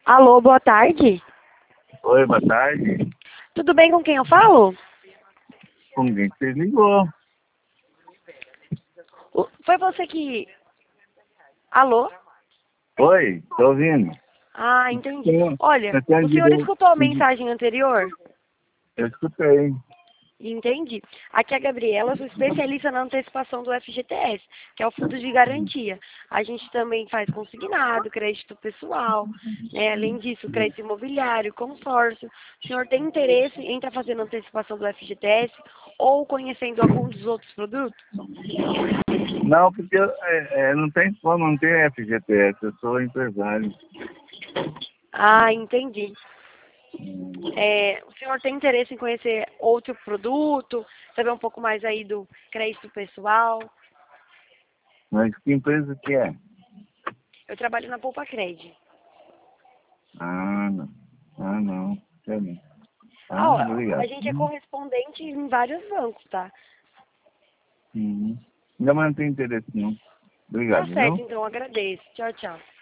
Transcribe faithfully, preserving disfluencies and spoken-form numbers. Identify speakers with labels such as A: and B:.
A: Alô, boa tarde.
B: Oi, boa tarde.
A: Tudo bem com quem eu falo?
B: Com quem você ligou?
A: O- Foi você que... Alô?
B: Oi, tô ouvindo.
A: Ah, entendi.
B: Sim,
A: Olha,
B: eu tenho
A: o senhor
B: direito-
A: escutou a mensagem anterior?
B: Eu escutei.
A: Entendi. Aqui é a Gabriela, sou especialista na antecipação do F G T S, que é o Fundo de Garantia. A gente também faz consignado, crédito pessoal, né? Além disso, crédito imobiliário, consórcio. O senhor tem interesse em estar fazendo antecipação do F G T S ou conhecendo algum dos outros produtos?
B: Não, porque é, é, não tem como, não tem F G T S, eu sou empresário.
A: Ah, entendi. É, o senhor tem interesse em conhecer outro produto, saber um pouco mais aí do crédito pessoal?
B: Mas que empresa que é?
A: Eu trabalho na Poupa Cred.
B: Ah, não. Ah, não. Sei não.
A: Ah,
B: Ah,
A: ó, a
B: obrigado.
A: gente é correspondente em vários bancos, tá?
B: Uhum. Ainda mais não tem interesse não.
A: Tá
B: Obrigado,
A: certo,
B: viu?
A: então, agradeço. Tchau, tchau.